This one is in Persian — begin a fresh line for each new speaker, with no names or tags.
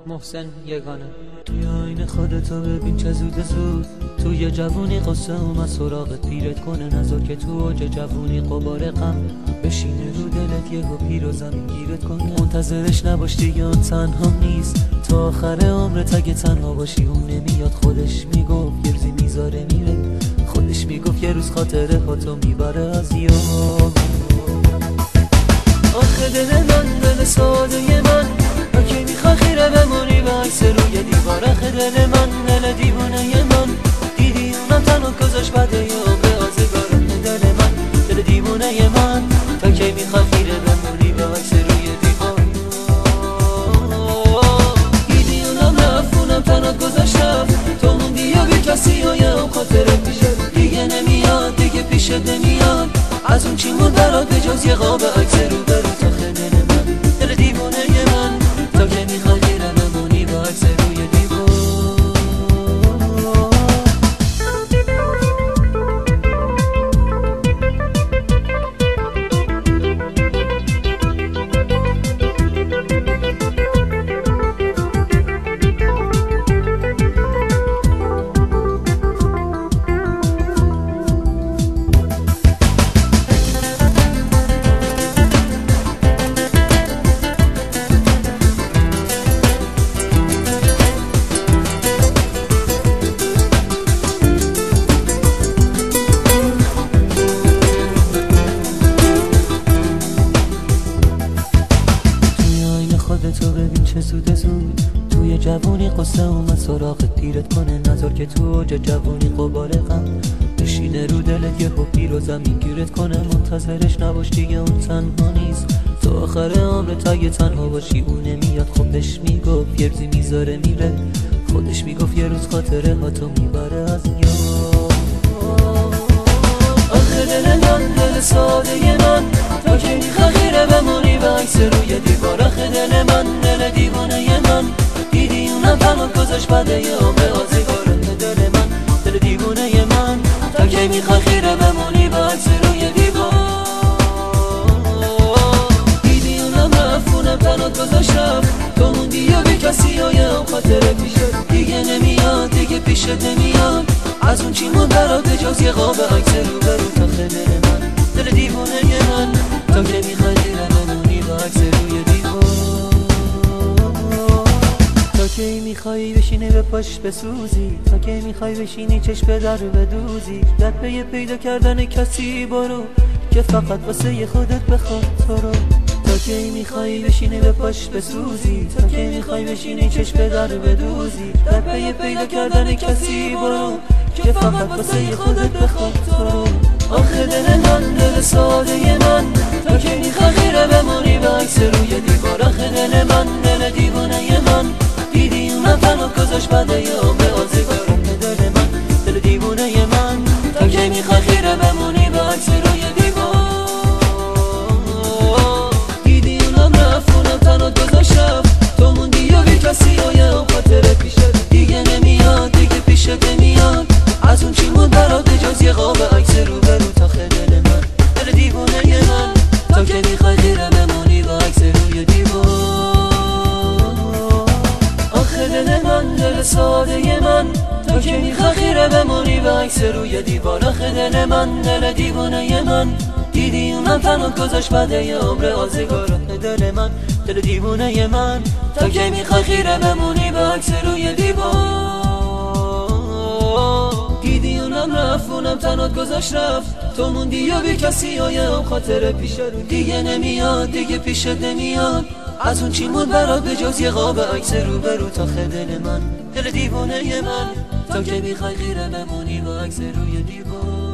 محسن یگانه.
توی آینه خودتو ببین چه زود زود، توی جوونی قصه اومد سراغت پیرت کنه، نذار که تو اوج جوونی قبار غم بشینه رو دلت، یهو پیر و زمین گیرت کنه. منتظرش نباش دیگه اون تنها نیست، تا آخر عمرت اگه تنها باشی اون نمیاد. خودش میگفت یه روزی میذاره میره، خودش میگفت یه روز خاطره هاتو میبره از یاد. آخه دل من، دل ساده من، تو که میخوای خیره بمونی به عکس روی دیوار. آخه دل من، دل دیوونه من، دیدی اونم تنها گذاشت بعد یه عمر آزگار. دل من، دل دیوونه من، تو که میخوای خیره بمونی به عکس روی دیوار. دیدی اونم رفت، اونم تنها گذاشت رفت، تو موندی و بی کسی و یه هم خاطره پیشت دیگه نمیاد، دیگه پیشت نمیاد. از اون چی مون برات به جز یه قاب عکس رو برو. آخه دل من، دل دیوونه من، تا که میخوای خیره بمونی با عکس روی دیوار. تو ببین چه زود زود، توی جوونی قصه اومد سراغت پیرت کنه، نذار که تو اوج جوونی قبار غم بشینه رو دلت، یهو پیر و زمین گیرت کنه. منتظرش نباش دیگه اون تنها نیست، تا آخر عمرت اگه تنها باشی اون نمیاد. خودش میگفت یه روزی میذاره میره، خودش میگفت یه روز خاطره هاتو میبره از یاد. آخه دل من، دل ساده من، تو که میخوای خیره بمونی به عکس روی دیوار. آخه دل من، دل دیوانه من، دیدی اونم تنها گذاشت بعد یه عمر آزگار. دل من، دل دیوانه من، تو که میخوای خیره بمونی به عکس روی دیوار. دیدی اونم رفت، اونم تنها گذاشت رفت، تو موندی و بی کسی و یه هم خاطره پیشت دیگه نمیاد، دیگه پیشت نمیاد. از اون چی مون برات به جز یه قاب عکس رو برو. آخه دل من، دل دیوانه من، تو که میخوای خیره بمونی با عکس روی دیوار. تا که میخوای بشینی به پاش بسوزی، تا که میخوای بشینی چشم به در بدوزی، در پی پیدا کردن کسی برو که فقط واسه خودت بخواد تو رو. تا که میخوای بشینی به پاش بسوزی، تا که میخوای بشینی چشم به در بدوزی، در پی پیدا کردن کسی برو که فقط واسه خودت بخواد تو رو. آخه دل من، دل ساده من، تو که میخوای خیره بمونی به عکس روی دیوار. آخه دل من، دل دیوانه من، دیدی اونم تنها گذاشت بعد یه عمر آزگار. دل من، دل دیوانه من، تو که میخوای خیره بمونی به عکس روی دیوار. دیدی اونم رفت، اونم تنها گذاشت رفت، تو موندی و بی کسی و یه هم خاطره پیشت دیگه نمیاد، دیگه پیشت نمیاد. از اون چی مون برات به جز یه قاب عکس رو برو. آخه دل من، دل دیوانه من، تو که میخوای خیره بمونی با عکس روی دیوار. آخه دل من، دل ساده من، تو که میخوای خیره بمونی با عکس روی دیوار. آخه دل من، دل دیوانه من، دیدی اونم تنها گذاشت بعد یه عمر آزگار. دل من، دل دیوانه من، تو که میخوای خیره بمونی با عکس روی دیوار. دیدی اونم رفت، اونم تنها گذاشت رفت، تو موندی و بی کسی و یه هم خاطره پیشت دیگه نمیاد، دیگه پیشت نمیاد. از اون چی مون برات به جز یه قاب عکس رو برو. آخه دل من، دل دیوانه من، تو که میخوای خیره بمونی با عکس روی دیوار.